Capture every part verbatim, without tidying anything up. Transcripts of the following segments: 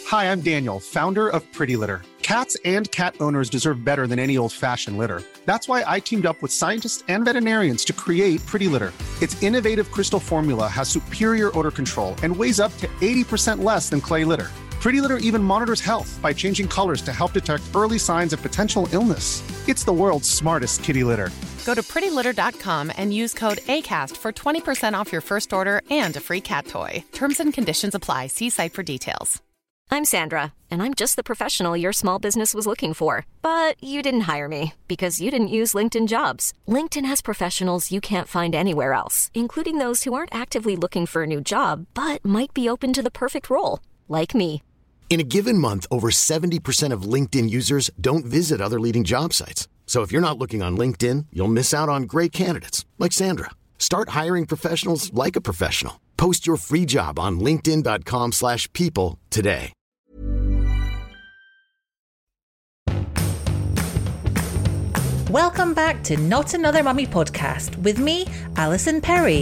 Hi, I'm Daniel, founder of Pretty Litter. Cats and cat owners deserve better than any old-fashioned litter. That's why I teamed up with scientists and veterinarians to create Pretty Litter. Its innovative crystal formula has superior odor control and weighs up to eighty percent less than clay litter. Pretty Litter even monitors health by changing colors to help detect early signs of potential illness. It's the world's smartest kitty litter. Go to pretty litter dot com and use code ACAST for twenty percent off your first order and a free cat toy. Terms and conditions apply. See site for details. I'm Sandra, and I'm just the professional your small business was looking for. But you didn't hire me because you didn't use LinkedIn Jobs. LinkedIn has professionals you can't find anywhere else, including those who aren't actively looking for a new job, but might be open to the perfect role, like me. In a given month, over seventy percent of LinkedIn users don't visit other leading job sites. So if you're not looking on LinkedIn, you'll miss out on great candidates like Sandra. Start hiring professionals like a professional. Post your free job on linkedin dot com slash people today. Welcome back to Not Another Mummy podcast with me, Alison Perry.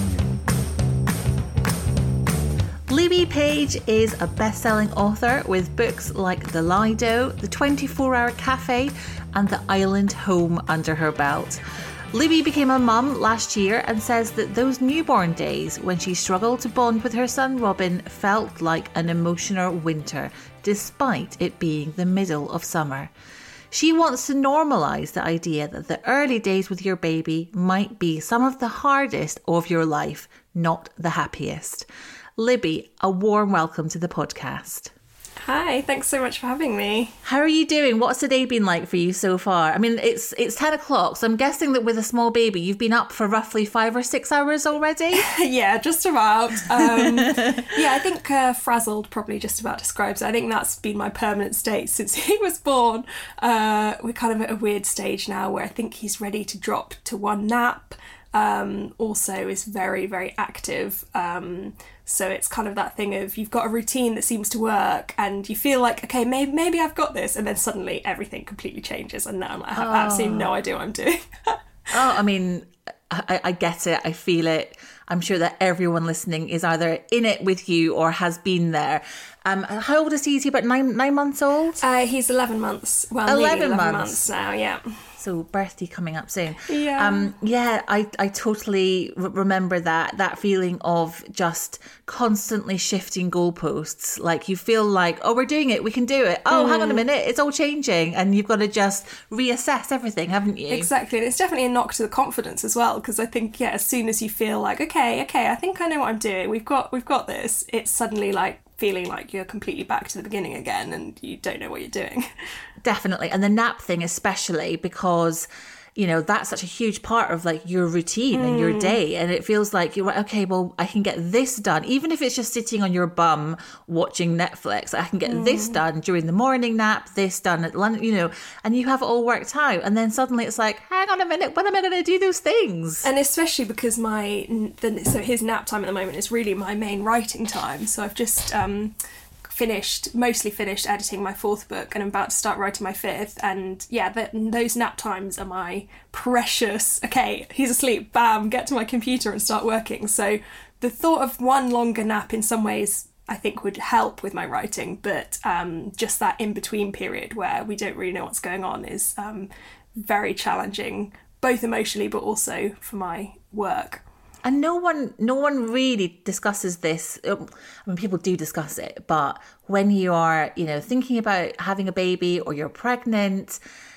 Libby Page is a best-selling author with books like The Lido, The twenty-four hour Cafe and The Island Home under her belt. Libby became a mum last year and says that those newborn days when she struggled to bond with her son Robin felt like an emotional winter, despite it being the middle of summer. She wants to normalise the idea that the early days with your baby might be some of the hardest of your life, not the happiest. Libby, a warm welcome to the podcast. Hi, thanks so much for having me. How are you doing? What's the day been like for you so far? I mean, it's it's ten o'clock, so I'm guessing that with a small baby, you've been up for roughly five or six hours already? Yeah, just about. Um, yeah, I think uh, frazzled probably just about describes it. I think that's been my permanent state since he was born. Uh, we're kind of at a weird stage now where I think he's ready to drop to one nap. Um, also is very, very active. Um, so it's kind of that thing of you've got a routine that seems to work and you feel like, okay, maybe, maybe I've got this. And then suddenly everything completely changes. And now I'm like, I have oh. absolutely no idea what I'm doing. oh, I mean, I, I get it. I feel it. I'm sure that everyone listening is either in it with you or has been there. Um, how old is he? Is he about nine, nine months old? Uh, he's eleven months. Well, eleven, eleven months. months now, yeah. So birthday coming up soon. Yeah. Um, yeah, I, I totally r- remember that, that feeling of just constantly shifting goalposts. Like you feel like, oh, we're doing it. We can do it. Oh, mm. hang on a minute. It's all changing. And you've got to just reassess everything, haven't you? Exactly. And it's definitely a knock to the confidence as well. Because I think, yeah, as soon as you feel like, okay, okay, I think I know what I'm doing. We've got, we've got this. It's suddenly like feeling like you're completely back to the beginning again and you don't know what you're doing. Definitely. And the nap thing especially, because, you know, that's such a huge part of like your routine mm. and your day. And it feels like you're like, okay, well, I can get this done. Even if it's just sitting on your bum watching Netflix, I can get mm. this done during the morning nap, this done at lunch, you know, and you have it all worked out. And then suddenly it's like, hang on a minute, when am I going to do those things? And especially because my, the, so his nap time at the moment is really my main writing time. So I've just, um, finished, mostly finished editing my fourth book and I'm about to start writing my fifth. And yeah, the, those nap times are my precious, okay, he's asleep, bam, get to my computer and start working. So the thought of one longer nap in some ways I think would help with my writing, but um, just that in-between period where we don't really know what's going on is um, very challenging, both emotionally but also for my work. And no one, no one really discusses this. I mean, people do discuss it, but when you are, you know, thinking about having a baby or you're pregnant,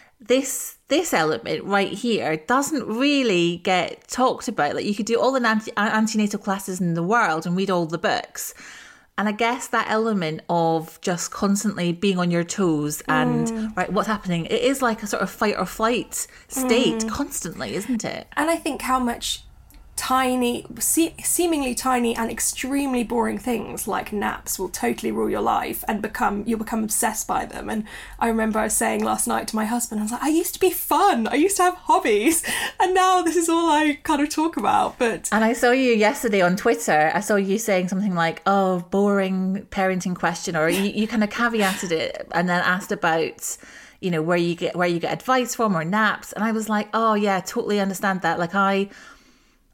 this this element right here doesn't really get talked about. Like you could do all the anti- antenatal classes in the world and read all the books. And I guess that element of just constantly being on your toes and, mm. right, what's happening? It is like a sort of fight or flight state mm. constantly, isn't it? And I think how much tiny, se- seemingly tiny and extremely boring things like naps will totally rule your life and become you'll become obsessed by them. And I remember I was saying last night to my husband, I was like, I used to be fun, I used to have hobbies, and now this is all I kind of talk about. But and I saw you yesterday on Twitter, I saw you saying something like, oh, boring parenting question, or you, you kind of caveated it and then asked about, you know, where you get where you get advice from or naps. And I was like, oh yeah, totally understand that. Like I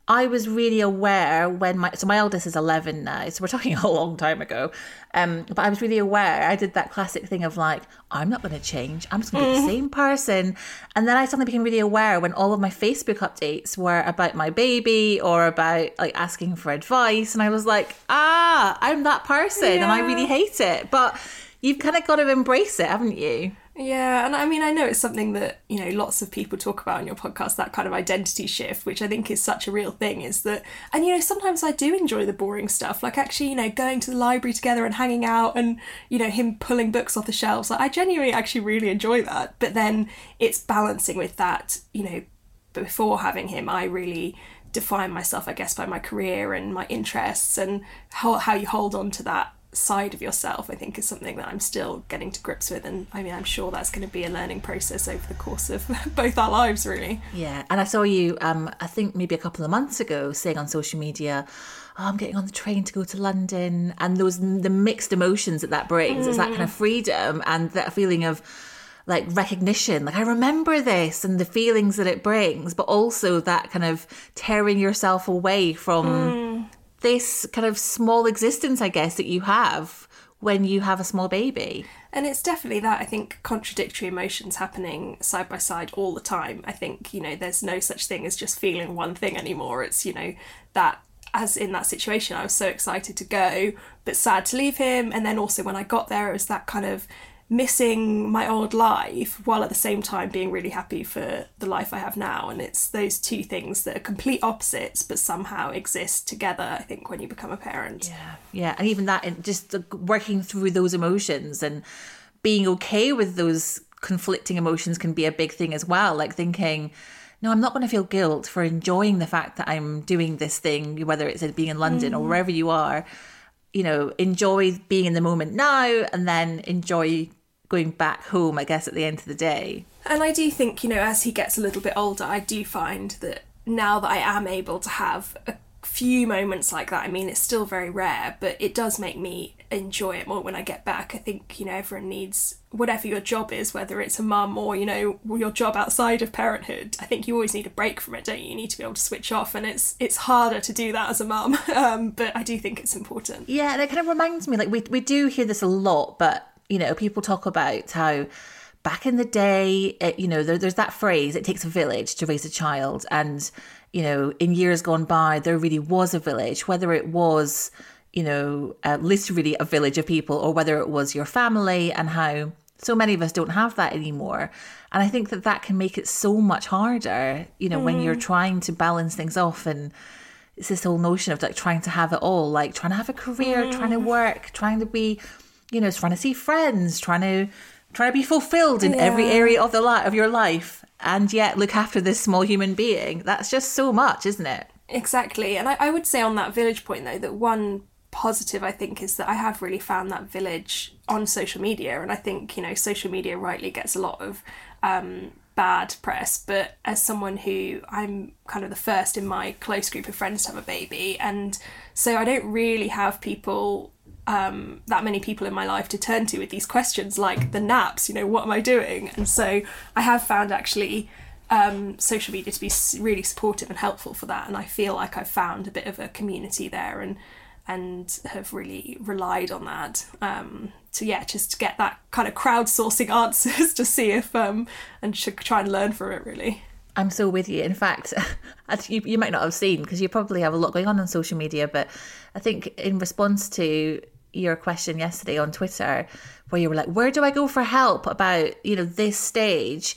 I was really aware when my, so my eldest is eleven now, so we're talking a long time ago. Um, but I was really aware, I did that classic thing of like, I'm not going to change. I'm just going to be the same person. And then I suddenly became really aware when all of my Facebook updates were about my baby or about like asking for advice. And I was like, ah, I'm that person yeah. and I really hate it. But you've kind of got to embrace it, haven't you? Yeah, and I mean, I know it's something that, you know, lots of people talk about on your podcast, that kind of identity shift, which I think is such a real thing, is that, and, you know, sometimes I do enjoy the boring stuff, like actually, you know, going to the library together and hanging out and, you know, him pulling books off the shelves. Like, I genuinely actually really enjoy that. But then it's balancing with that, you know, before having him, I really define myself, I guess, by my career and my interests, and how, how you hold on to that side of yourself, I think, is something that I'm still getting to grips with. And I mean, I'm sure that's going to be a learning process over the course of both our lives, really. Yeah. And I saw you, um, I think maybe a couple of months ago, saying on social media, oh, I'm getting on the train to go to London, and those the mixed emotions that that brings. Mm. It's that kind of freedom and that feeling of like recognition, like I remember this, and the feelings that it brings, but also that kind of tearing yourself away from mm. this kind of small existence, I guess, that you have when you have a small baby. And it's definitely that, I think, contradictory emotions happening side by side all the time. I think, you know, there's no such thing as just feeling one thing anymore. It's, you know, that as in that situation, I was so excited to go, but sad to leave him. And then also when I got there, it was that kind of missing my old life while at the same time being really happy for the life I have now. And it's those two things that are complete opposites but somehow exist together, I think, when you become a parent. Yeah, yeah. And even that, and just working through those emotions and being okay with those conflicting emotions can be a big thing as well. Like thinking, no, I'm not going to feel guilt for enjoying the fact that I'm doing this thing, whether it's being in London mm. or wherever you are. You know, enjoy being in the moment now, and then enjoy going back home, I guess, at the end of the day. And I do think, you know, as he gets a little bit older, I do find that now that I am able to have a few moments like that, I mean, it's still very rare, but it does make me enjoy it more when I get back. I think, you know, everyone needs, whatever your job is, whether it's a mum or, you know, your job outside of parenthood, I think you always need a break from it, don't you? You need to be able to switch off, and it's it's harder to do that as a mum, um, but I do think it's important. Yeah, and it kind of reminds me, like, we we do hear this a lot, but you know, people talk about how back in the day, it, you know, there, there's that phrase, it takes a village to raise a child. And, you know, in years gone by, there really was a village, whether it was, you know, uh, literally a village of people, or whether it was your family, and how so many of us don't have that anymore. And I think that that can make it so much harder, you know, mm. when you're trying to balance things off. And it's this whole notion of like trying to have it all, like trying to have a career, mm. trying to work, trying to be, you know, trying to see friends, trying to trying to be fulfilled in yeah. every area of the li- of your life, and yet look after this small human being. That's just so much, isn't it? Exactly. And I, I would say on that village point, though, that one positive, I think, is that I have really found that village on social media. And I think, you know, social media rightly gets a lot of um, bad press. But as someone who, I'm kind of the first in my close group of friends to have a baby. And so I don't really have people... Um, that many people in my life to turn to with these questions like the naps, you know, what am I doing? And so I have found actually um, social media to be really supportive and helpful for that, and I feel like I've found a bit of a community there, and and have really relied on that um, to yeah just get that kind of crowdsourcing answers to see if um, and should try and learn from it, really. I'm so with you. In fact, you, you might not have seen, because you probably have a lot going on on social media, but I think in response to your question yesterday on Twitter, where you were like, where do I go for help about, you know, this stage?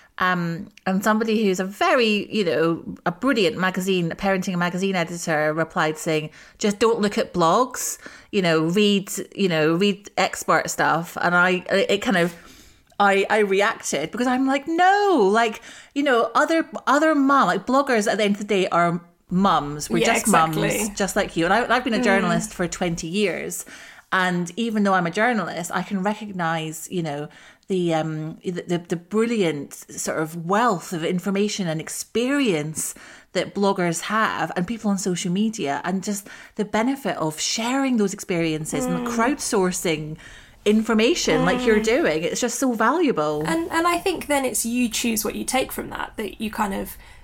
Um, and somebody who's a very, you know, a brilliant magazine, parenting magazine editor replied saying, just don't look at blogs, you know, read, you know, read expert stuff. And I, it kind of, I, I reacted, because I'm like, no, like, you know, other, other mom, like bloggers at the end of the day are mums. We're yeah, just exactly. mums, just like you. And I, I've been a journalist mm. for twenty years. And even though I'm a journalist, I can recognise, you know, the, um, the, the, the brilliant sort of wealth of information and experience that bloggers have, and people on social media, and just the benefit of sharing those experiences mm. and crowdsourcing information mm. like you're doing. It's just so valuable. And and I think then it's you choose what you take from that, that you kind of,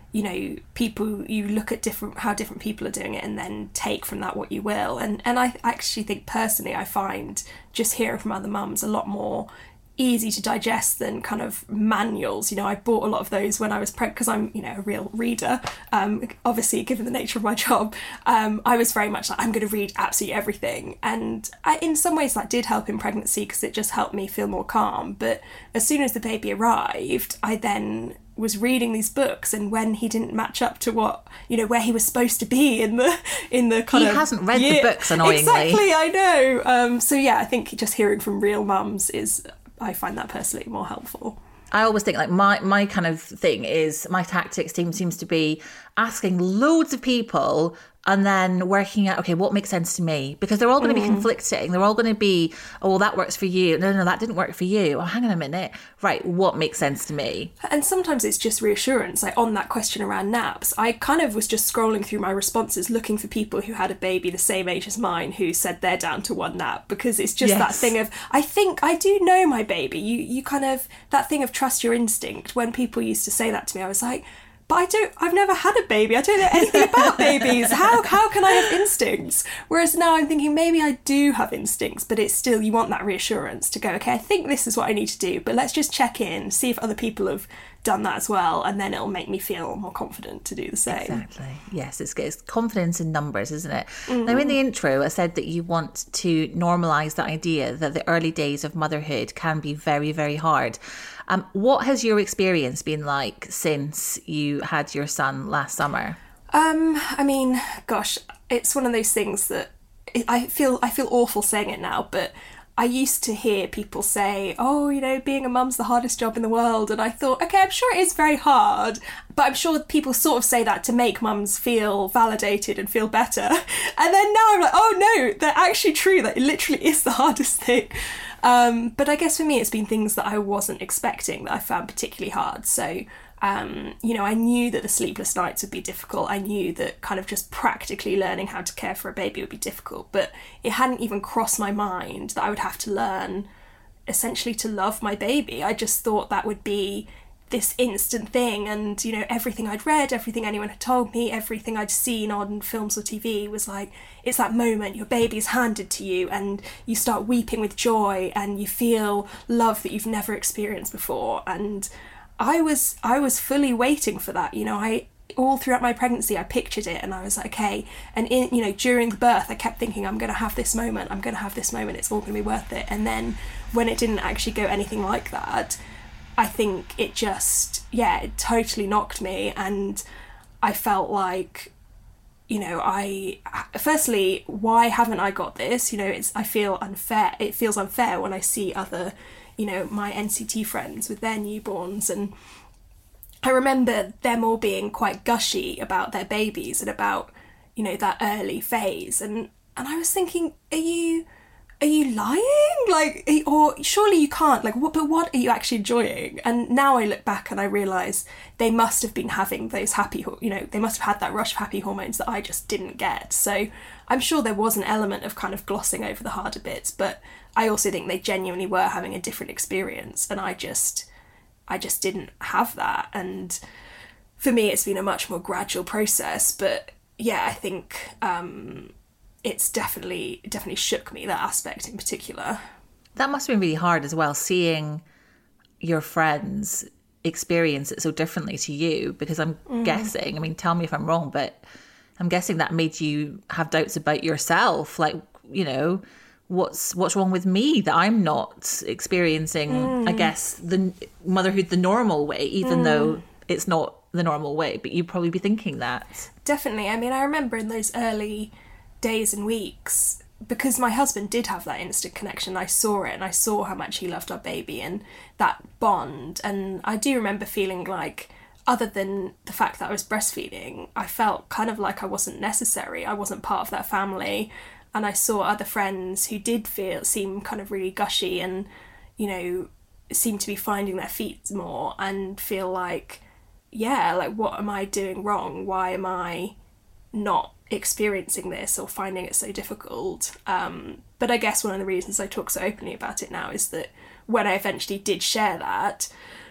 you know, people, you look at different how different people are doing it and then take from that what you will. And and I actually think personally I find just hearing from other mums a lot more easy to digest than kind of manuals. You know, I bought a lot of those when I was pregnant because I'm, you know, a real reader. Um, obviously, given the nature of my job, um, I was very much like, I'm going to read absolutely everything. And I, in some ways that did help in pregnancy because it just helped me feel more calm. But as soon as the baby arrived, I then was reading these books, and when he didn't match up to what, you know, where he was supposed to be in the in the kind he of he hasn't read year. the books, annoyingly. Exactly, I know. Um, so yeah, I think just hearing from real mums is, I find that personally more helpful. I always think like my, my kind of thing is my tactics team seems to be asking loads of people and then working out, okay, what makes sense to me? Because they're all going to be conflicting. They're all going to be, oh, well, that works for you. No, no, that didn't work for you. Oh, hang on a minute. Right, what makes sense to me? And sometimes it's just reassurance. Like on that question around naps, I kind of was just scrolling through my responses looking for people who had a baby the same age as mine who said they're down to one nap, because it's just Yes. that thing of, I think I do know my baby. You, you kind of, that thing of trust your instinct. When people used to say that to me, I was like, but I don't, I've never had a baby. I don't know anything about babies. How how can I have instincts? Whereas now I'm thinking maybe I do have instincts, but it's still, you want that reassurance to go, okay, I think this is what I need to do, but let's just check in, see if other people have done that as well, and then it'll make me feel more confident to do the same. Exactly. Yes, it's, it's confidence in numbers, isn't it? Mm. Now, in the intro, I said that you want to normalise the idea that the early days of motherhood can be very, very hard. Um, what has your experience been like since you had your son last summer? Um, I mean, gosh, it's one of those things that I feel I feel awful saying it now, but I used to hear people say, oh, you know, being a mum's the hardest job in the world. And I thought, okay, I'm sure it is very hard, but I'm sure people sort of say that to make mums feel validated and feel better. And then now I'm like, oh no, they're actually true. That it literally is the hardest thing. Um, but I guess for me, it's been things that I wasn't expecting that I found particularly hard. So, um, you know, I knew that the sleepless nights would be difficult. I knew that kind of just practically learning how to care for a baby would be difficult, but it hadn't even crossed my mind that I would have to learn essentially to love my baby. I just thought that would be this instant thing, and you know, everything I'd read, everything anyone had told me, everything I'd seen on films or T V was like, it's that moment your baby's handed to you and you start weeping with joy and you feel love that you've never experienced before. And I was I was fully waiting for that. You know, I all throughout my pregnancy I pictured it, and I was like, okay, and in, you know, during the birth I kept thinking, I'm gonna have this moment, I'm gonna have this moment, it's all gonna be worth it. And then when it didn't actually go anything like that, I think it just, yeah, it totally knocked me. And I felt like, you know, I, firstly, why haven't I got this? You know, it's, I feel unfair. It feels unfair when I see other, you know, my N C T friends with their newborns. And I remember them all being quite gushy about their babies and about, you know, that early phase. And, and I was thinking, are you... Are you lying? Like, or surely you can't. Like, what? But what are you actually enjoying? And now I look back and I realise they must have been having those happy, you know, they must have had that rush of happy hormones that I just didn't get. So I'm sure there was an element of kind of glossing over the harder bits, but I also think they genuinely were having a different experience, and I just, I just didn't have that. And for me, it's been a much more gradual process. But yeah, I think. Um, it's definitely definitely shook me, that aspect in particular. That must have been really hard as well, seeing your friends experience it so differently to you, because I'm mm. guessing, I mean, tell me if I'm wrong, but I'm guessing that made you have doubts about yourself, like, you know, what's what's wrong with me that I'm not experiencing, mm. I guess, the motherhood the normal way, even mm. though it's not the normal way, but you'd probably be thinking that. Definitely. I mean, I remember in those early days and weeks, because my husband did have that instant connection, I saw it and I saw how much he loved our baby and that bond. And I do remember feeling like, other than the fact that I was breastfeeding, I felt kind of like I wasn't necessary, I wasn't part of that family. And I saw other friends who did feel seem kind of really gushy and, you know, seem to be finding their feet more, and feel like, yeah, like, what am I doing wrong? Why am I not experiencing this or finding it so difficult? Um, but I guess one of the reasons I talk so openly about it now is that when I eventually did share that,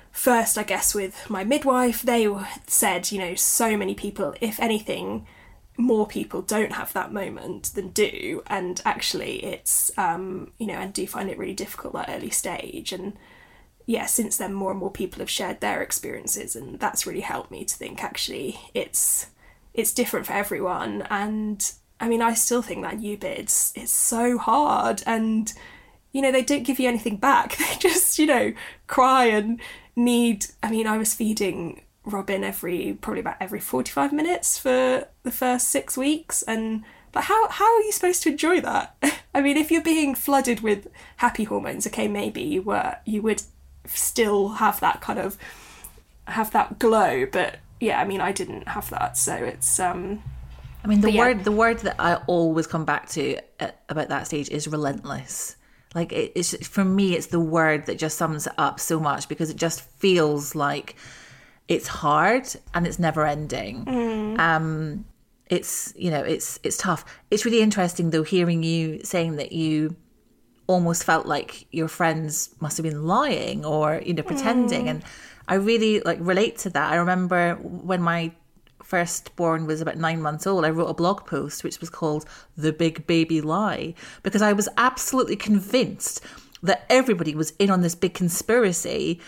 first, I guess, with my midwife, they said, you know, so many people, if anything, more people don't have that moment than do. And actually it's, um, you know, and do find it really difficult that early stage. And yeah, since then, more and more people have shared their experiences, and that's really helped me to think, actually, it's it's different for everyone. And I mean, I still think that new bit, it's, it's so hard, and, you know, they don't give you anything back. They just, you know, cry and need, I mean, I was feeding Robin every, probably about every forty-five minutes for the first six weeks. And but how, how are you supposed to enjoy that? I mean, if you're being flooded with happy hormones, okay, maybe you were, you would still have that kind of, have that glow. But yeah, I mean, I didn't have that. So it's, um, I mean, the yeah. word, the word that I always come back to at, about that stage is relentless. Like it, it's, for me, it's the word that just sums it up so much, because it just feels like it's hard and it's never ending. Mm. Um, it's, you know, it's, it's tough. It's really interesting though, hearing you saying that you almost felt like your friends must have been lying or, you know, pretending. Mm. And I really like relate to that. I remember when my firstborn was about nine months old, I wrote a blog post which was called The Big Baby Lie, because I was absolutely convinced that everybody was in on this big conspiracy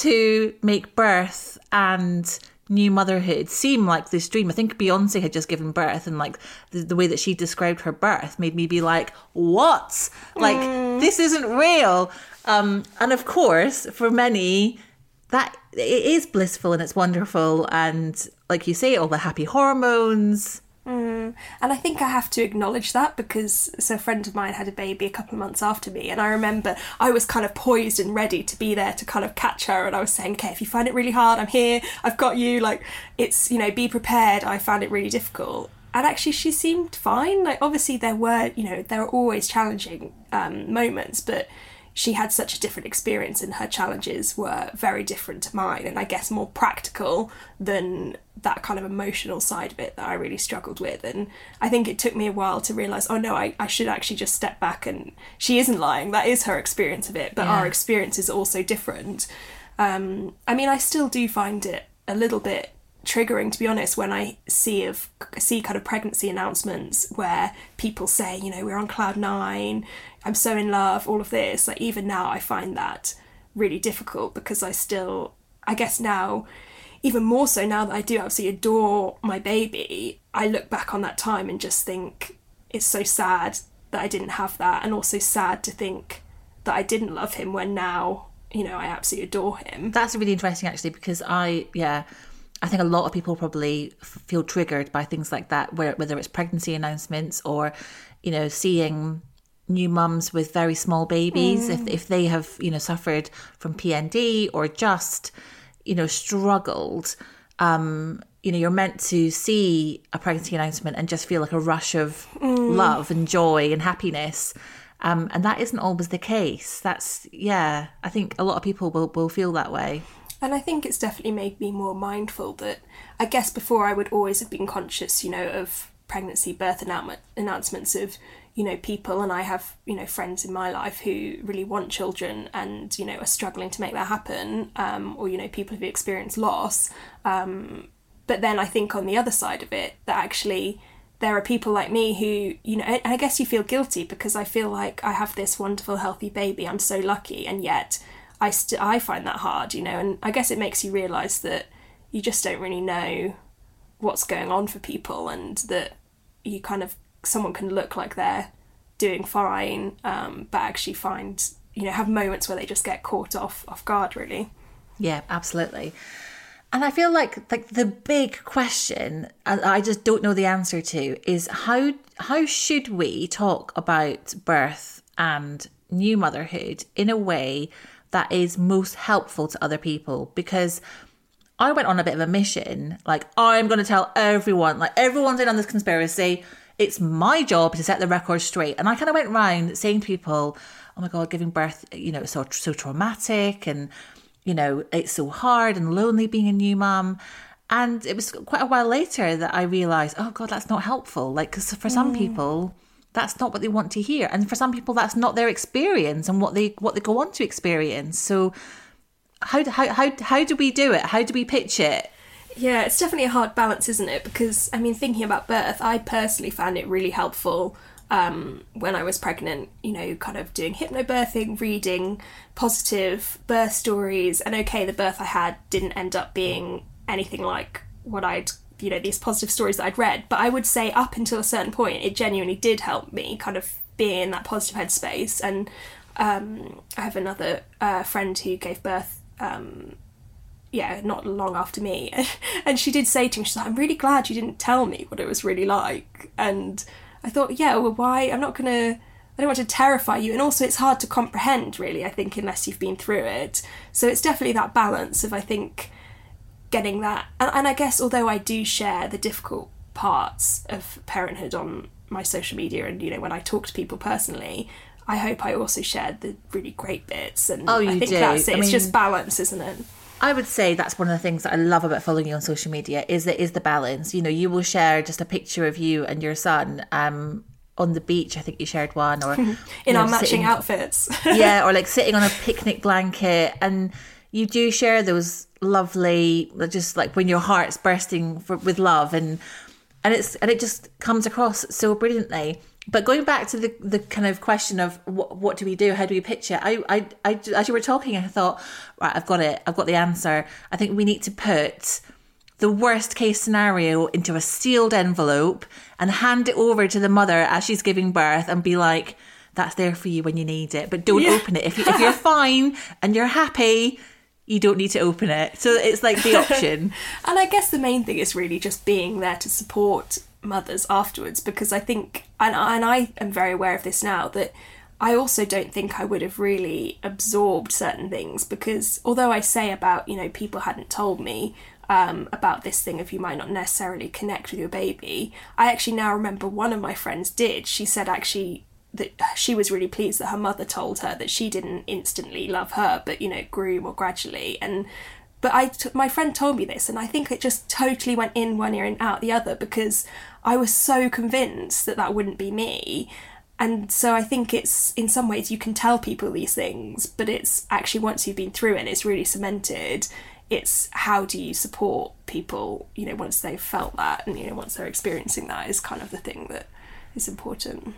to make birth and new motherhood seem like this dream. I think Beyonce had just given birth, and like the, the way that she described her birth made me be like, what? Like, mm. this isn't real. Um, and of course, for many, that it is blissful and it's wonderful. And like you say, all the happy hormones. Mm. And I think I have to acknowledge that, because so a friend of mine had a baby a couple of months after me, and I remember I was kind of poised and ready to be there to kind of catch her, and I was saying, okay, if you find it really hard, I'm here, I've got you, like, it's, you know, be prepared. I found it really difficult, and actually she seemed fine. Like, obviously there were, you know, there are always challenging um, moments, but she had such a different experience, and her challenges were very different to mine, and I guess more practical than that kind of emotional side of it that I really struggled with. And I think it took me a while to realise, oh no, I, I should actually just step back, and she isn't lying, that is her experience of it, but yeah. Our experience is also different. Um, I mean, I still do find it a little bit triggering, to be honest, when I see of see kind of pregnancy announcements where people say, you know, we're on cloud nine, I'm so in love, all of this. Like, even now I find that really difficult, because I still, I guess now, even more so now that I do absolutely adore my baby, I look back on that time and just think it's so sad that I didn't have that, and also sad to think that I didn't love him when now, you know, I absolutely adore him. That's really interesting, actually, because I, yeah, I think a lot of people probably feel triggered by things like that, where, whether it's pregnancy announcements or, you know, seeing new mums with very small babies, mm. if if they have, you know, suffered from P N D or just, you know, struggled. Um, you know, you're meant to see a pregnancy announcement and just feel like a rush of mm. love and joy and happiness. Um, and that isn't always the case. That's, yeah, I think a lot of people will, will feel that way. And I think it's definitely made me more mindful that, I guess before I would always have been conscious, you know, of pregnancy, birth annou- announcements of, you know, people, and I have, you know, friends in my life who really want children and, you know, are struggling to make that happen, um, or, you know, people who've experienced loss. Um, but then I think on the other side of it, that actually there are people like me who, you know, and I guess you feel guilty, because I feel like I have this wonderful, healthy baby, I'm so lucky, and yet I st- I find that hard, you know, and I guess it makes you realise that you just don't really know what's going on for people, and that you kind of, someone can look like they're doing fine, um, but actually find, you know, have moments where they just get caught off off guard, really. Yeah, absolutely. And I feel like like the big question, and I just don't know the answer to, is how how should we talk about birth and new motherhood in a way that is most helpful to other people? Because I went on a bit of a mission, like, I'm going to tell everyone, like, everyone's in on this conspiracy. It's my job to set the record straight. And I kind of went around saying to people, oh my God, giving birth, you know, it's so, so traumatic, and, you know, it's so hard and lonely being a new mum. And it was quite a while later that I realised, oh God, that's not helpful. Like, because for some mm. people, that's not what they want to hear. And for some people, that's not their experience and what they what they go on to experience. So how, how, how, how do we do it? How do we pitch it? Yeah, it's definitely a hard balance, isn't it? Because, I mean, thinking about birth, I personally found it really helpful um, when I was pregnant, you know, kind of doing hypnobirthing, reading positive birth stories. And okay, the birth I had didn't end up being anything like what I'd, you know, these positive stories that I'd read. But I would say up until a certain point, it genuinely did help me kind of be in that positive headspace. And um, I have another uh, friend who gave birth um yeah, not long after me. And she did say to me, she's like, I'm really glad you didn't tell me what it was really like. And I thought, yeah, well, why? I'm not going to, I don't want to terrify you. And also it's hard to comprehend, really, I think, unless you've been through it. So it's definitely that balance of, I think, getting that. And, and I guess, although I do share the difficult parts of parenthood on my social media and, you know, when I talk to people personally, I hope I also shared the really great bits. And oh, you I think do. that's it. I It's mean, just balance, isn't it? I would say that's one of the things that I love about following you on social media is that is the balance. You know, you will share just a picture of you and your son um, on the beach. I think you shared one, or in know, our matching sitting, outfits. yeah, or like sitting on a picnic blanket, and you do share those lovely, just like when your heart's bursting for, with love, and and it's and it just comes across so brilliantly. But going back to the, the kind of question of what, what do we do? How do we pitch it? I, I, I, as you were talking, I thought, right, I've got it. I've got the answer. I think we need to put the worst case scenario into a sealed envelope and hand it over to the mother as she's giving birth and be like, that's there for you when you need it. But don't yeah. open it. If, you, if you're fine and you're happy, you don't need to open it. So it's like the option. And I guess the main thing is really just being there to support mothers afterwards, because I think, and, and I am very aware of this now, that I also don't think I would have really absorbed certain things, because although I say about, you know, people hadn't told me um, about this thing of you might not necessarily connect with your baby, I actually now remember one of my friends did. She said actually that she was really pleased that her mother told her that she didn't instantly love her, but, you know, it grew more gradually. And But I t- my friend told me this, and I think it just totally went in one ear and out the other, because I was so convinced that that wouldn't be me. And so I think it's, in some ways, you can tell people these things, but it's actually once you've been through it and it's really cemented, it's how do you support people, you know, once they've felt that and, you know, once they're experiencing that is kind of the thing that is important.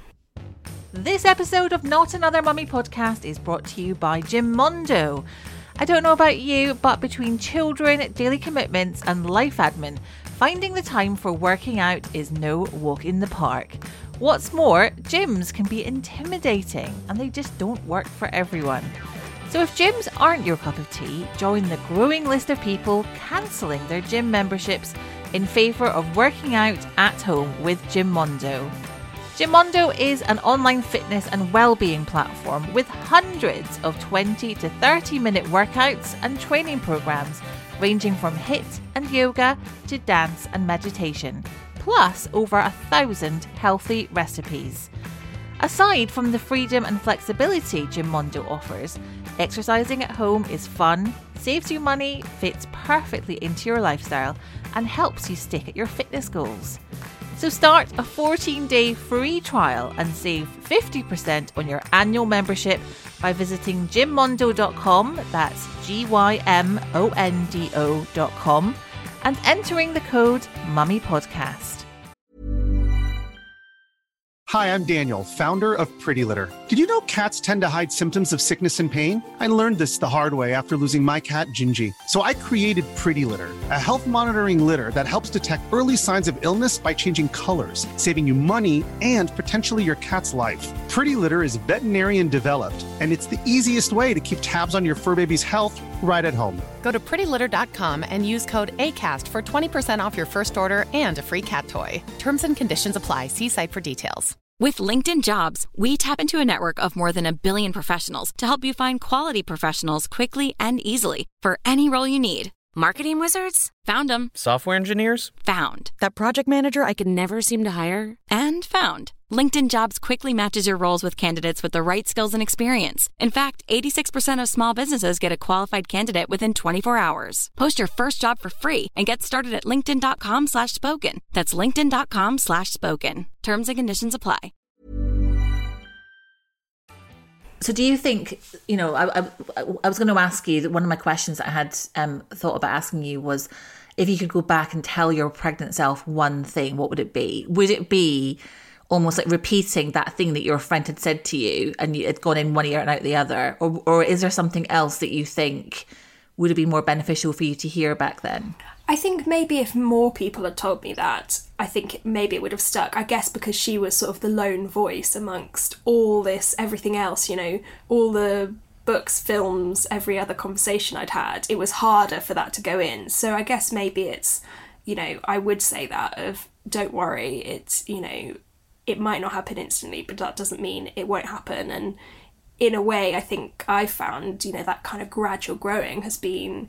This episode of Not Another Mummy podcast is brought to you by Gymondo. I don't know about you, but between children, daily commitments and life admin, finding the time for working out is no walk in the park. What's more, gyms can be intimidating and they just don't work for everyone. So if gyms aren't your cup of tea, join the growing list of people cancelling their gym memberships in favour of working out at home with Gymondo. Gymondo is an online fitness and wellbeing platform with hundreds of twenty to thirty minute workouts and training programs ranging from HIIT and yoga to dance and meditation, plus over a thousand healthy recipes. Aside from the freedom and flexibility Gymondo offers, exercising at home is fun, saves you money, fits perfectly into your lifestyle, and helps you stick at your fitness goals. So start a fourteen day free trial and save fifty percent on your annual membership by visiting gymondo dot com, that's G Y M O N D O dot com, and entering the code MummyPodcast. Hi, I'm Daniel, founder of Pretty Litter. Did you know cats tend to hide symptoms of sickness and pain? I learned this the hard way after losing my cat, Gingy. So I created Pretty Litter, a health monitoring litter that helps detect early signs of illness by changing colors, saving you money and potentially your cat's life. Pretty Litter is veterinarian developed, and it's the easiest way to keep tabs on your fur baby's health right at home. Go to pretty litter dot com and use code ACAST for twenty percent off your first order and a free cat toy. Terms and conditions apply. See site for details. With LinkedIn Jobs, we tap into a network of more than a billion professionals to help you find quality professionals quickly and easily for any role you need. Marketing wizards? Found them. Software engineers? Found. That project manager I could never seem to hire? And found. LinkedIn Jobs quickly matches your roles with candidates with the right skills and experience. In fact, eighty-six percent of small businesses get a qualified candidate within twenty-four hours. Post your first job for free and get started at linkedin dot com slash spoken. That's linkedin dot com slash spoken. Terms and conditions apply. So do you think, you know, I, I, I was going to ask you that one of my questions that I had um, thought about asking you was, if you could go back and tell your pregnant self one thing, what would it be? Would it be almost like repeating that thing that your friend had said to you and it had gone in one ear and out the other? Or, or is there something else that you think would have been more beneficial for you to hear back then? I think maybe if more people had told me that, I think maybe it would have stuck. I guess because she was sort of the lone voice amongst all this, everything else, you know, all the books, films, every other conversation I'd had, it was harder for that to go in. So I guess maybe it's, you know, I would say that of, don't worry, it's, you know, it might not happen instantly, but that doesn't mean it won't happen. And in a way, I think I found, you know, that kind of gradual growing has been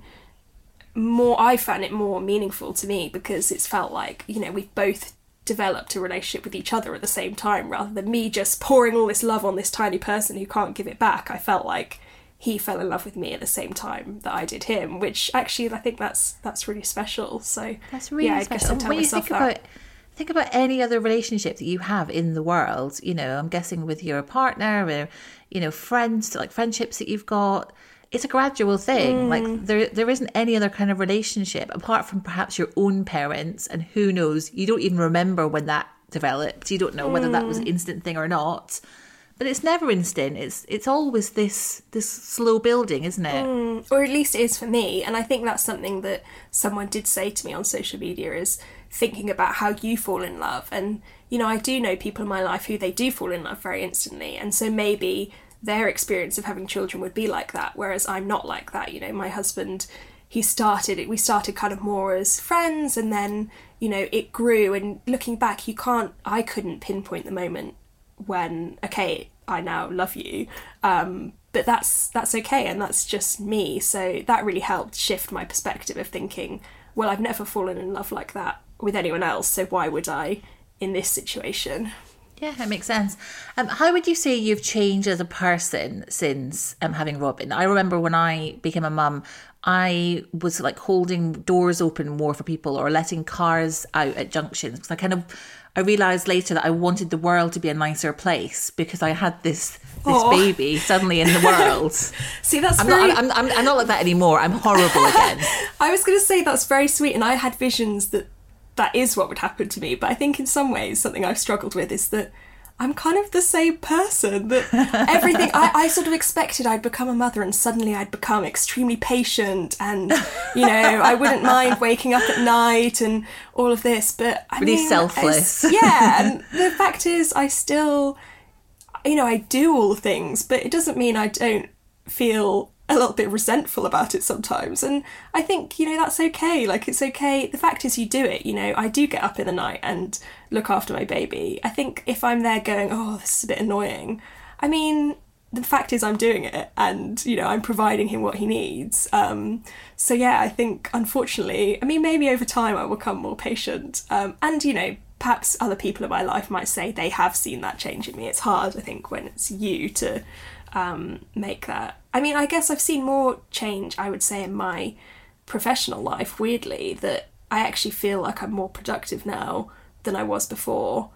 more, I found it more meaningful to me because it's felt like, you know, we've both developed a relationship with each other at the same time, rather than me just pouring all this love on this tiny person who can't give it back. I felt like he fell in love with me at the same time that I did him, which actually I think that's that's really special. So that's really yeah, special. I guess I tell when you myself think that. about think about any other relationship that you have in the world, you know, I'm guessing with your partner or, you know, friends, like friendships that you've got, it's a gradual thing. Mm. Like there there isn't any other kind of relationship apart from perhaps your own parents, and who knows, you don't even remember when that developed. You don't know mm. whether that was an instant thing or not. But it's never instant. It's it's always this this slow building, isn't it? Mm, or at least it is for me. And I think that's something that someone did say to me on social media, is thinking about how you fall in love. And, you know, I do know people in my life who they do fall in love very instantly. And so maybe their experience of having children would be like that, whereas I'm not like that. You know, my husband, he started it, we started kind of more as friends, and then, you know, it grew. And looking back, you can't, I couldn't pinpoint the moment when, okay, I now love you, um but that's that's okay, and that's just me. So that really helped shift my perspective of thinking, well, I've never fallen in love like that with anyone else, so why would I in this situation? Yeah, that makes sense. Um, how would you say you've changed as a person since um, having Robin? I remember when I became a mum, I was like holding doors open more for people or letting cars out at junctions, because I kind of I realised later that I wanted the world to be a nicer place because I had this this Aww. baby suddenly in the world. See, that's I'm very... not I'm, I'm, I'm not like that anymore. I'm horrible again. I was going to say that's very sweet, and I had visions that that is what would happen to me. But I think in some ways something I've struggled with is that I'm kind of the same person, that everything, I, I sort of expected I'd become a mother and suddenly I'd become extremely patient and, you know, I wouldn't mind waking up at night and all of this, but I really mean, selfless. Yeah, and the fact is I still, you know, I do all the things, but it doesn't mean I don't feel a little bit resentful about it sometimes. And I think, you know, that's okay. Like, it's okay. The fact is you do it, you know. I do get up in the night and look after my baby. I think if I'm there going, oh, this is a bit annoying, I mean, the fact is I'm doing it and, you know, I'm providing him what he needs. Um, so, yeah, I think, unfortunately, I mean, maybe over time I will become more patient. Um, and, you know, perhaps other people in my life might say they have seen that change in me. It's hard, I think, when it's you to um, make that. I mean, I guess I've seen more change, I would say, in my professional life, weirdly, that I actually feel like I'm more productive now than I was before,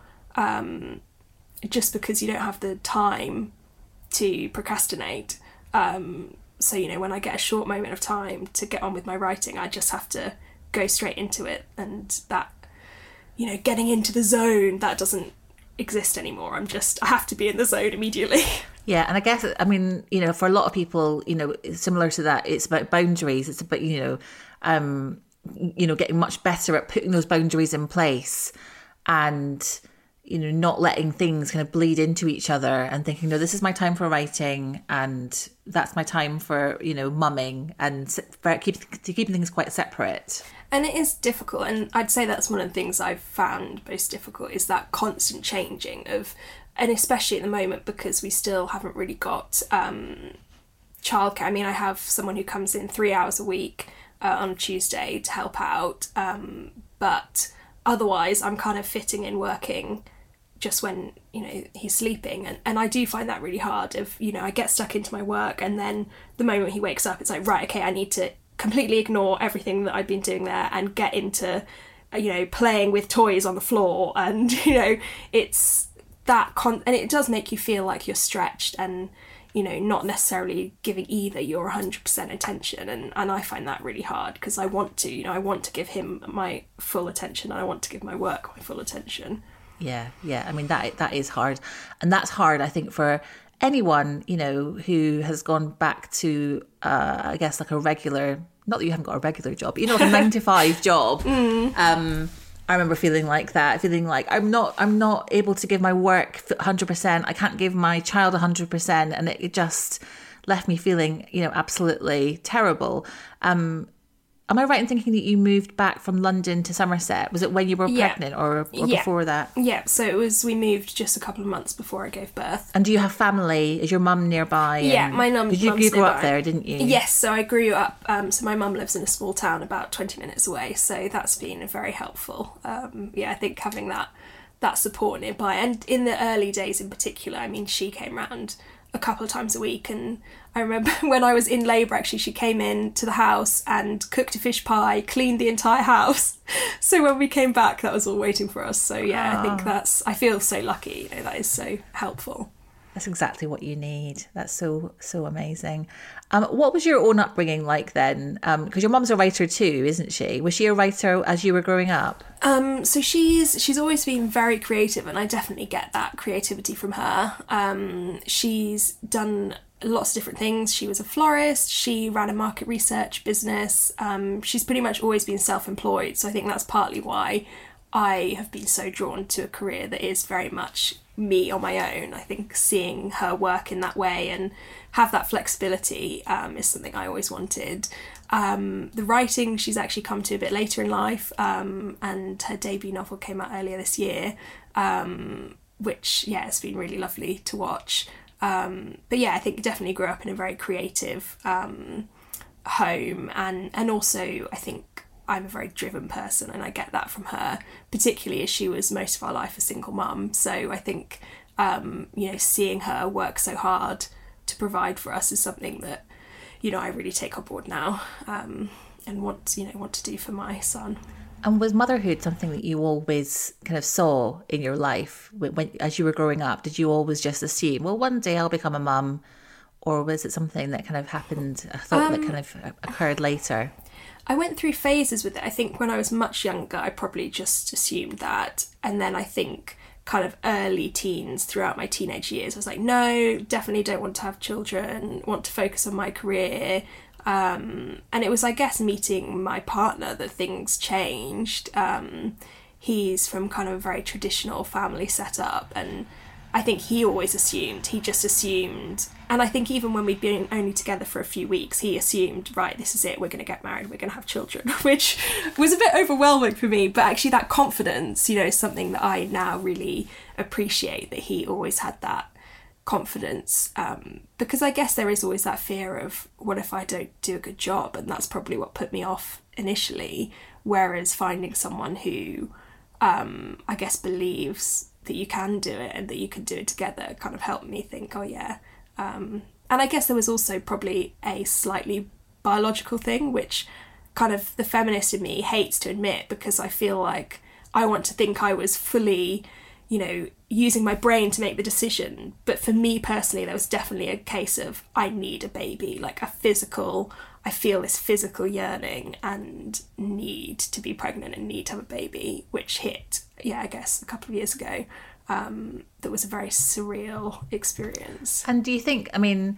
um, just because you don't have the time to procrastinate. Um, so, you know, when I get a short moment of time to get on with my writing, I just have to go straight into it. And that, you know, getting into the zone, that doesn't exist anymore. I'm just, I have to be in the zone immediately. Yeah, and I guess, I mean, you know, for a lot of people, you know, similar to that, it's about boundaries. It's about, you know, um, you know, getting much better at putting those boundaries in place and, you know, not letting things kind of bleed into each other and thinking, no, this is my time for writing and that's my time for, you know, mumming, and for keep, keeping things quite separate. And it is difficult, and I'd say that's one of the things I've found most difficult, is that constant changing of, and especially at the moment because we still haven't really got um, childcare. I mean, I have someone who comes in three hours a week uh, on Tuesday to help out, um, but otherwise I'm kind of fitting in working just when, you know, he's sleeping, and, and I do find that really hard. If, you know, I get stuck into my work and then the moment he wakes up, it's like, right, okay, I need to completely ignore everything that I've been doing there and get into, you know, playing with toys on the floor, and, you know, it's that con- and it does make you feel like you're stretched, and, you know, not necessarily giving either your one hundred percent attention. And, and I find that really hard because I want to, you know, I want to give him my full attention. And I want to give my work my full attention. Yeah, yeah. I mean, that that is hard. And that's hard, I think, for anyone, you know, who has gone back to, uh, I guess, like a regular, not that you haven't got a regular job, but, you know, like a nine to five job. Mm. Um, I remember feeling like that, feeling like I'm not, I'm not able to give my work one hundred percent. I can't give my child one hundred percent. And it, it just left me feeling, you know, absolutely terrible. Um, Am I right in thinking that you moved back from London to Somerset? Was it when you were yeah. pregnant or, or yeah. before that? Yeah, so it was, we moved just a couple of months before I gave birth. And do you have family? Is your mum nearby? Yeah, my mum. Did you, you grew nearby. up there, didn't you? Yes, so I grew up, um, so my mum lives in a small town about twenty minutes away, so that's been very helpful. Um, yeah, I think having that, that support nearby. And in the early days in particular, I mean, she came round a couple of times a week, and I remember when I was in labour, actually, she came in to the house and cooked a fish pie, cleaned the entire house. So when we came back, that was all waiting for us. So yeah, I think that's, I feel so lucky, you know, that is so helpful. That's exactly what you need. That's so, so amazing. Um, what was your own upbringing like then? Um, because your mum's a writer too, isn't she? Was she a writer as you were growing up? Um, so she's she's always been very creative, and I definitely get that creativity from her. Um, she's done lots of different things. She was a florist, she ran a market research business. Um, she's pretty much always been self-employed, so I think that's partly why I have been so drawn to a career that is very much me on my own. I think seeing her work in that way and have that flexibility um, is something I always wanted. Um, the writing she's actually come to a bit later in life, um, and her debut novel came out earlier this year, um, which, yeah, it's been really lovely to watch. Um, but yeah, I think definitely grew up in a very creative um, home, and, and also I think I'm a very driven person, and I get that from her, particularly as she was most of our life a single mum. So I think, um, you know, seeing her work so hard to provide for us is something that, you know, I really take on board now, um, and want, you know, want to do for my son. And was motherhood something that you always kind of saw in your life when, when as you were growing up? Did you always just assume, well, one day I'll become a mum, or was it something that kind of happened, a thought um, that kind of occurred later? I went through phases with it. I think when I was much younger, I probably just assumed that. And then I think kind of early teens, throughout my teenage years, I was like, no, definitely don't want to have children, want to focus on my career. Um, and it was, I guess, meeting my partner that things changed. Um, he's from kind of a very traditional family setup, and I think he always assumed, he just assumed, and I think even when we'd been only together for a few weeks, he assumed, right, this is it, we're going to get married, we're going to have children, which was a bit overwhelming for me, but actually that confidence, you know, is something that I now really appreciate, that he always had that confidence, um, because I guess there is always that fear of, what if I don't do a good job? And that's probably what put me off initially, whereas finding someone who, um, I guess, believes that you can do it and that you can do it together kind of helped me think, oh yeah. Um, and I guess there was also probably a slightly biological thing, which kind of the feminist in me hates to admit, because I feel like I want to think I was fully, you know, using my brain to make the decision. But for me personally, there was definitely a case of, I need a baby, like a physical, I feel this physical yearning and need to be pregnant and need to have a baby, which hit, yeah, I guess a couple of years ago. Um, that was a very surreal experience. And do you think, I mean,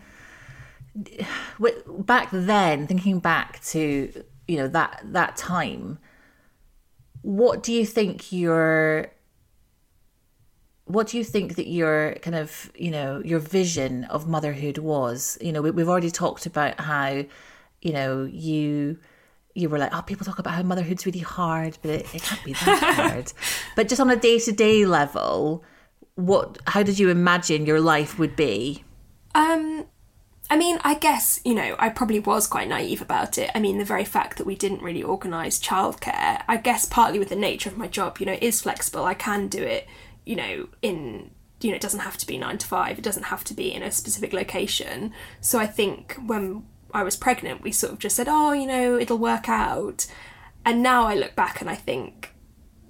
back then, thinking back to, you know, that, that time, what do you think your, what do you think that your kind of, you know, your vision of motherhood was? You know, we, we've already talked about how, you know, you you were like, oh, people talk about how motherhood's really hard, but it, it can't be that hard. But just on a day-to-day level, what, how did you imagine your life would be? Um, I mean, I guess, you know, I probably was quite naive about it. I mean, the very fact that we didn't really organise childcare, I guess partly with the nature of my job, you know, it is flexible. I can do it, you know, in, you know, it doesn't have to be nine to five. It doesn't have to be in a specific location. So I think when I was pregnant, we sort of just said, oh, you know, it'll work out. And now I look back and I think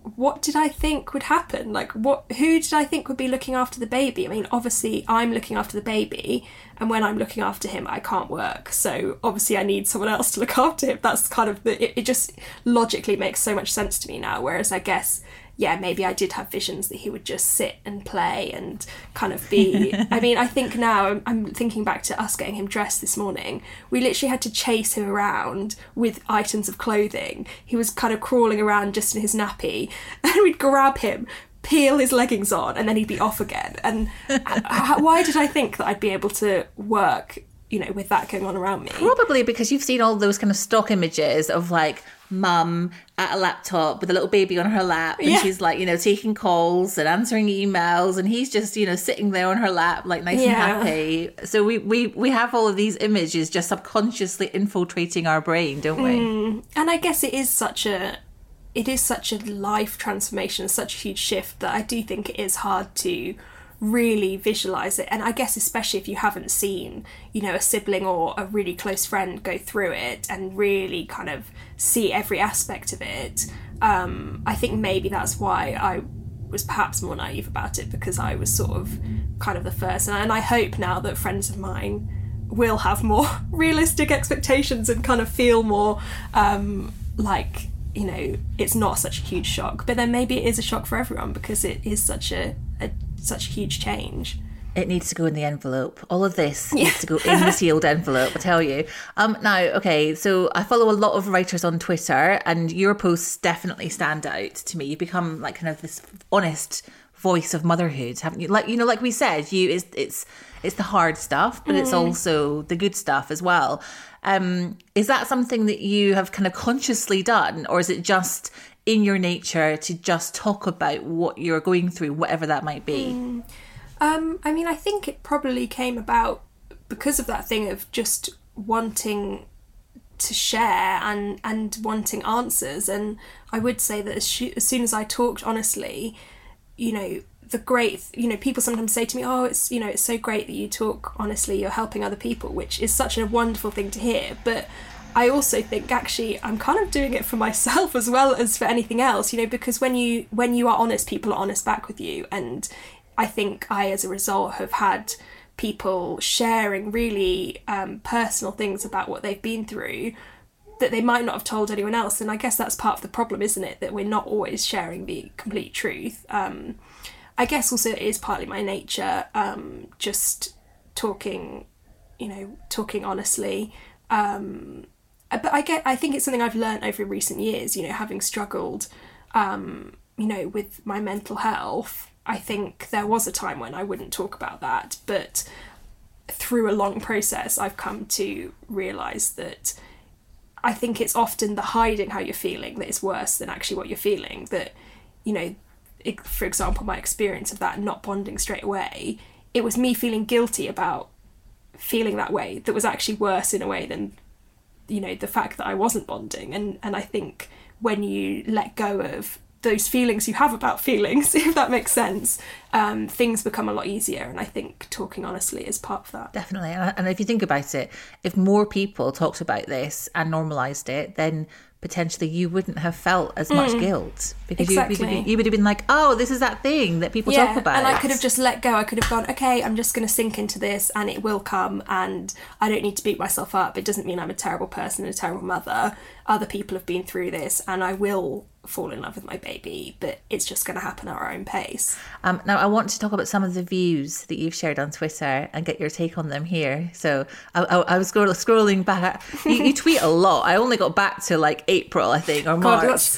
what did I think would happen? Like, what? Who did I think would be looking after the baby? I mean, obviously, I'm looking after the baby, and when I'm looking after him, I can't work. So obviously, I need someone else to look after him. That's kind of the. It, it just logically makes so much sense to me now. Whereas I guess, yeah, maybe I did have visions that he would just sit and play and kind of be. I mean, I think now I'm, I'm thinking back to us getting him dressed this morning. We literally had to chase him around with items of clothing. He was kind of crawling around just in his nappy, and we'd grab him, peel his leggings on, and then he'd be off again. And how, why did I think that I'd be able to work, you know, with that going on around me? Probably because you've seen all those kind of stock images of like mum at a laptop with a little baby on her lap, and yeah. she's like, you know, taking calls and answering emails, and he's just, you know, sitting there on her lap like nice yeah. and happy. So we, we we have all of these images just subconsciously infiltrating our brain, don't we? Mm. And I guess it is such a it is such a life transformation, such a huge shift, that I do think it is hard to really visualize it. And I guess especially if you haven't seen, you know, a sibling or a really close friend go through it and really kind of see every aspect of it, um, I think maybe that's why I was perhaps more naive about it, because I was sort of kind of the first. And, and I hope now that friends of mine will have more realistic expectations and kind of feel more um, like, you know, it's not such a huge shock. But then maybe it is a shock for everyone, because it is such a, a such a huge change. It needs to go in the envelope. All of this yeah. needs to go in the sealed envelope, I tell you. Um, now, okay, so I follow a lot of writers on Twitter, and your posts definitely stand out to me. You become like kind of this honest voice of motherhood, haven't you? Like, you know, like we said, you it's it's it's the hard stuff, but mm. it's also the good stuff as well. Um, is that something that you have kind of consciously done, or is it just in your nature to just talk about what you're going through, whatever that might be? Mm. Um, I mean, I think it probably came about because of that thing of just wanting to share and, and wanting answers. And I would say that as, sh- as soon as I talked honestly, you know, the great, you know, people sometimes say to me, oh, it's, you know, it's so great that you talk honestly, you're helping other people, which is such a wonderful thing to hear. But I also think actually I'm kind of doing it for myself as well as for anything else, you know, because when you when you are honest, people are honest back with you. And I think I, as a result, have had people sharing really um, personal things about what they've been through that they might not have told anyone else. And I guess that's part of the problem, isn't it? That we're not always sharing the complete truth. Um, I guess also it is partly my nature, um, just talking, you know, talking honestly. Um, but I get, I think it's something I've learned over recent years, you know, having struggled, um, you know, with my mental health. I think there was a time when I wouldn't talk about that, but through a long process, I've come to realise that I think it's often the hiding how you're feeling that is worse than actually what you're feeling. That, you know, it, for example, my experience of that not bonding straight away, it was me feeling guilty about feeling that way that was actually worse in a way than, you know, the fact that I wasn't bonding. And, and I think when you let go of those feelings you have about feelings, if that makes sense, um, things become a lot easier. And I think talking honestly is part of that. Definitely. And if you think about it, if more people talked about this and normalised it, then potentially you wouldn't have felt as much mm. guilt, because exactly. you, you would have been like, oh, this is that thing that people yeah, talk about. And I could have just let go. I could have gone, okay, I'm just going to sink into this and it will come, and I don't need to beat myself up. It doesn't mean I'm a terrible person, a terrible mother. Other people have been through this and I will fall in love with my baby, but it's just going to happen at our own pace. Um, now, I want to talk about some of the views that you've shared on Twitter and get your take on them here. So I, I, I was scroll- scrolling back. You, you tweet a lot. I only got back to like April, I think, or March. God,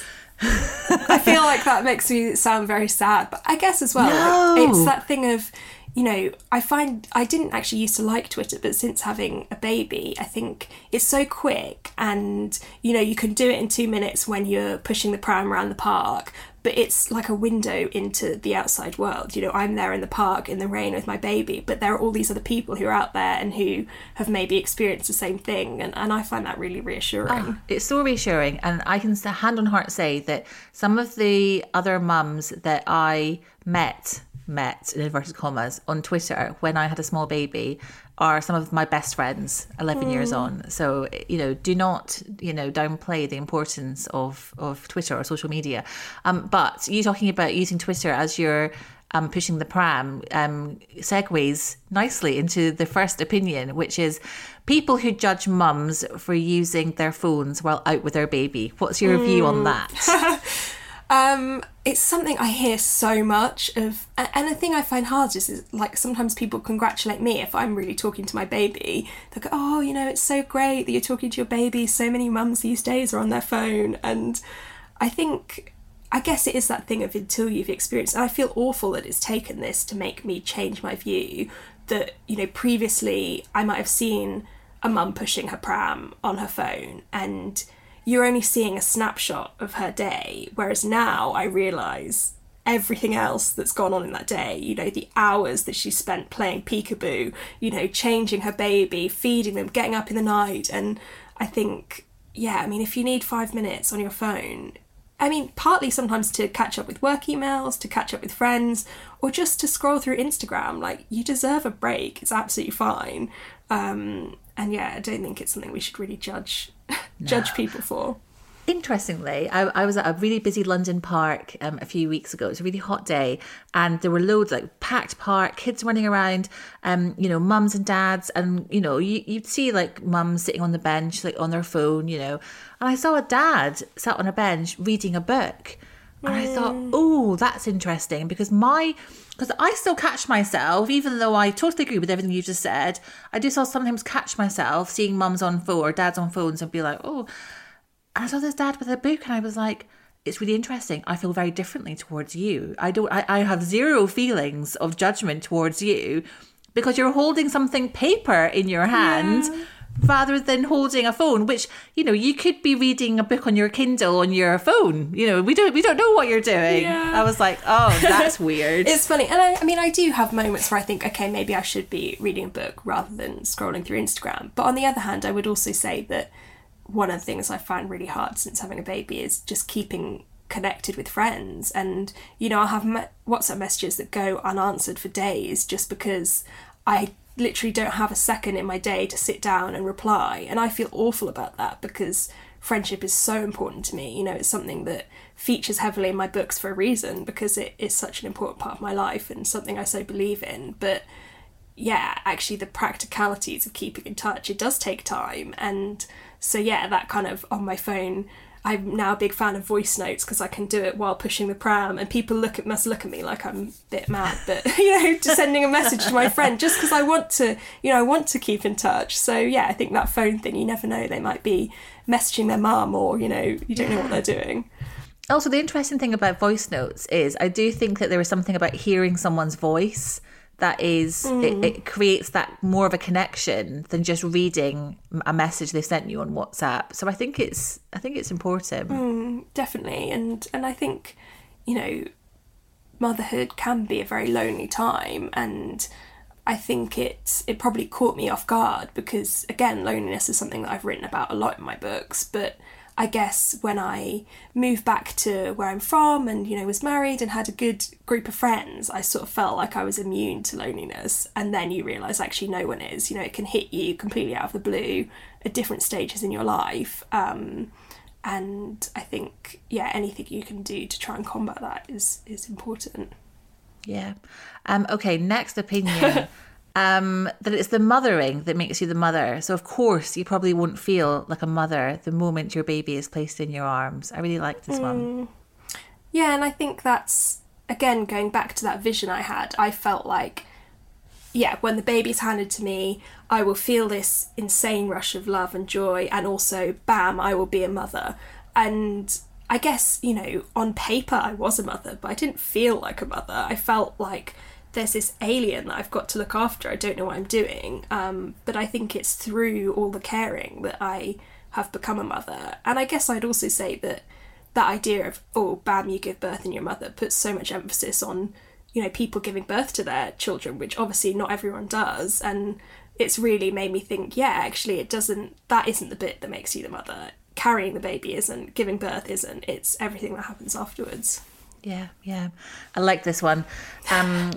I feel like that makes me sound very sad, but I guess as well, no. like, it's that thing of, you know, I find I didn't actually used to like Twitter, but since having a baby, I think it's so quick and, you know, you can do it in two minutes when you're pushing the pram around the park, but it's like a window into the outside world. You know, I'm there in the park in the rain with my baby, but there are all these other people who are out there and who have maybe experienced the same thing. And, and I find that really reassuring. Oh, it's so reassuring. And I can hand on heart say that some of the other mums that I met met in inverted commas on Twitter when I had a small baby, are some of my best friends eleven mm. years on. So, you know, do not, you know, downplay the importance of, of Twitter or social media. Um, but you talking about using Twitter as your um, pushing the pram um, segues nicely into the first opinion, which is people who judge mums for using their phones while out with their baby. What's your mm. view on that? Um, it's something I hear so much of, and the thing I find hard is, is like sometimes people congratulate me if I'm really talking to my baby. They go, oh, you know, it's so great that you're talking to your baby. So many mums these days are on their phone. And I think, I guess it is that thing of until you've experienced, and I feel awful that it's taken this to make me change my view that, you know, previously I might have seen a mum pushing her pram on her phone and you're only seeing a snapshot of her day, whereas now I realise everything else that's gone on in that day, you know, the hours that she spent playing peekaboo, you know, changing her baby, feeding them, getting up in the night. And I think, yeah, I mean, if you need five minutes on your phone, I mean, partly sometimes to catch up with work emails, to catch up with friends, or just to scroll through Instagram, like, you deserve a break. It's absolutely fine. Um, and yeah, I don't think it's something we should really judge no. judge people for. Interestingly, I, I was at a really busy London park um, a few weeks ago. It was a really hot day and there were loads, like packed park, kids running around, um, you know, mums and dads. And, you know, you, you'd see like mums sitting on the bench, like on their phone, you know. And I saw a dad sat on a bench reading a book. And I thought, oh, that's interesting because my, because I still catch myself, even though I totally agree with everything you just said, I do still sometimes catch myself seeing mums on phone or dads on phones and be like, oh, and I saw this dad with a book and I was like, it's really interesting. I feel very differently towards you. I don't, I, I have zero feelings of judgment towards you because you're holding something paper in your hand. Yeah. Rather than holding a phone, which, you know, you could be reading a book on your Kindle on your phone. You know, we don't we don't know what you're doing. Yeah. I was like, oh, that's weird. It's funny. And I, I mean, I do have moments where I think, okay, maybe I should be reading a book rather than scrolling through Instagram. But on the other hand, I would also say that one of the things I find really hard since having a baby is just keeping connected with friends. And, you know, I'll have me- WhatsApp messages that go unanswered for days just because I literally don't have a second in my day to sit down and reply. And I feel awful about that because friendship is so important to me. You know, it's something that features heavily in my books for a reason because it is such an important part of my life and something I so believe in. But yeah, actually the practicalities of keeping in touch, it does take time. And so yeah, that kind of on my phone, I'm now a big fan of voice notes because I can do it while pushing the pram and people look at must look at me like I'm a bit mad, but you know, just sending a message to my friend just because I want to, you know, I want to keep in touch. So yeah, I think that phone thing, you never know, they might be messaging their mum or, you know, you don't know what they're doing. Also, the interesting thing about voice notes is I do think that there is something about hearing someone's voice that is, mm. it, it creates that more of a connection than just reading a message they sent you on WhatsApp. So I think it's, I think it's important. Mm, definitely. And, and I think, you know, motherhood can be a very lonely time. And I think it, it probably caught me off guard because, again, loneliness is something that I've written about a lot in my books. But I guess when I moved back to where I'm from and, you know, was married and had a good group of friends, I sort of felt like I was immune to loneliness. And then you realise actually no one is. You know, it can hit you completely out of the blue at different stages in your life. Um, and I think, yeah, anything you can do to try and combat that is, is important. Yeah. Um, okay, next opinion. Um, that it's the mothering that makes you the mother. So, of course, you probably won't feel like a mother the moment your baby is placed in your arms. I really like this mm. one. Yeah, and I think that's, again, going back to that vision I had, I felt like, yeah, when the baby's handed to me, I will feel this insane rush of love and joy, and also, bam, I will be a mother. And I guess, you know, on paper I was a mother, but I didn't feel like a mother. I felt like there's this alien that I've got to look after. I don't know what I'm doing. Um, but I think it's through all the caring that I have become a mother. And I guess I'd also say that that idea of, oh, bam, you give birth and your mother puts so much emphasis on, you know, people giving birth to their children, which obviously not everyone does. And it's really made me think, yeah, actually it doesn't, that isn't the bit that makes you the mother. Carrying the baby isn't, giving birth isn't, it's everything that happens afterwards. Yeah, yeah. I like this one. Um,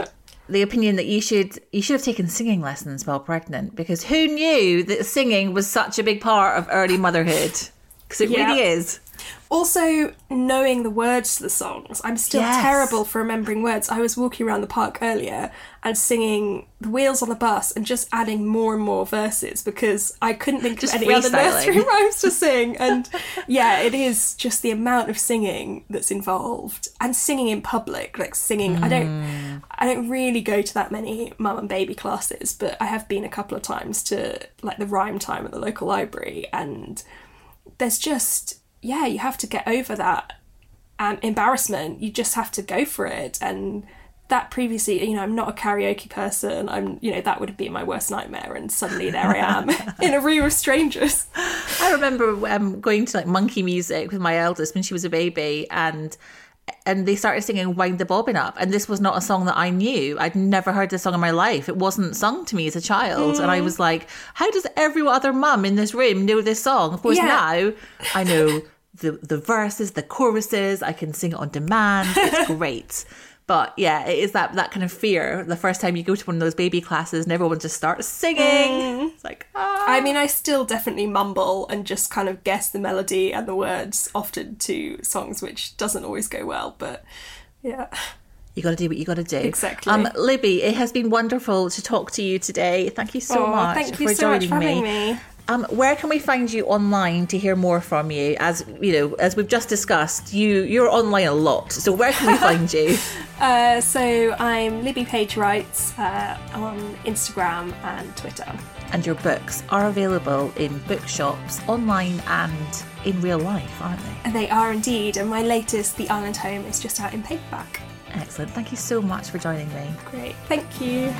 the opinion that you should you should have taken singing lessons while pregnant, because who knew that singing was such a big part of early motherhood? Because it yeah. really is. Also, knowing the words to the songs. I'm still yes. terrible for remembering words. I was walking around the park earlier and singing The Wheels on the Bus and just adding more and more verses because I couldn't think just of any other nursery rhymes to sing. And yeah, it is just the amount of singing that's involved, and singing in public, like singing. Mm. I don't, I don't really go to that many mum and baby classes, but I have been a couple of times to like the rhyme time at the local library, and there's just. Yeah, you have to get over that um, embarrassment. You just have to go for it. And that previously, you know, I'm not a karaoke person. I'm, you know, that would be my worst nightmare. And suddenly there I am in a room of strangers. I remember um, going to like monkey music with my eldest when she was a baby, and and they started singing Wind the Bobbin Up. And this was not a song that I knew. I'd never heard this song in my life. It wasn't sung to me as a child. Mm. And I was like, how does every other mum in this room know this song? Of course, yeah. now I know the, the verses, the choruses. I can sing it on demand. It's great. But yeah, it is that, that kind of fear the first time you go to one of those baby classes and everyone just starts singing. Mm. It's like, ah. I mean, I still definitely mumble and just kind of guess the melody and the words often to songs, which doesn't always go well. But yeah. You got to do what you got to do. Exactly. Um, Libby, it has been wonderful to talk to you today. Thank you so oh, much thank you for so joining much for having me. me. Um, where can we find you online to hear more from you? As you know, as we've just discussed, you you're online a lot. So where can we find you? uh, so I'm Libby Page Writes uh, on Instagram and Twitter. And your books are available in bookshops, online, and in real life, aren't they? And they are indeed. And my latest, The Island Home, is just out in paperback. Excellent. Thank you so much for joining me. Great. Thank you.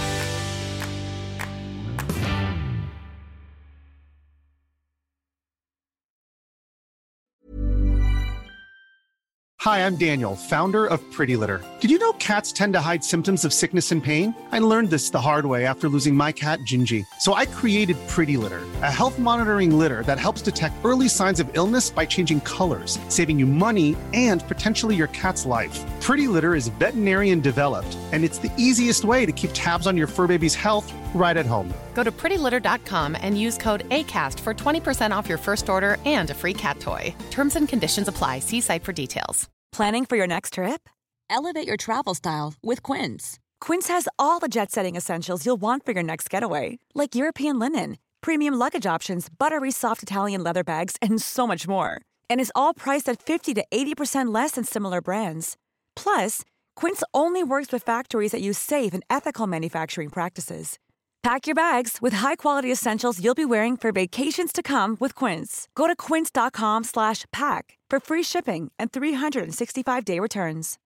Hi, I'm Daniel, founder of Pretty Litter. Did you know cats tend to hide symptoms of sickness and pain? I learned this the hard way after losing my cat, Gingy. So I created Pretty Litter, a health monitoring litter that helps detect early signs of illness by changing colors, saving you money and potentially your cat's life. Pretty Litter is veterinarian developed, and it's the easiest way to keep tabs on your fur baby's health right at home. Go to pretty litter dot com and use code ACAST for twenty percent off your first order and a free cat toy. Terms and conditions apply. See site for details. Planning for your next trip? Elevate your travel style with Quince. Quince has all the jet-setting essentials you'll want for your next getaway, like European linen, premium luggage options, buttery soft Italian leather bags, and so much more. And is all priced at fifty to eighty percent less than similar brands. Plus, Quince only works with factories that use safe and ethical manufacturing practices. Pack your bags with high-quality essentials you'll be wearing for vacations to come with Quince. Go to quince dot com slash pack for free shipping and three sixty-five day returns.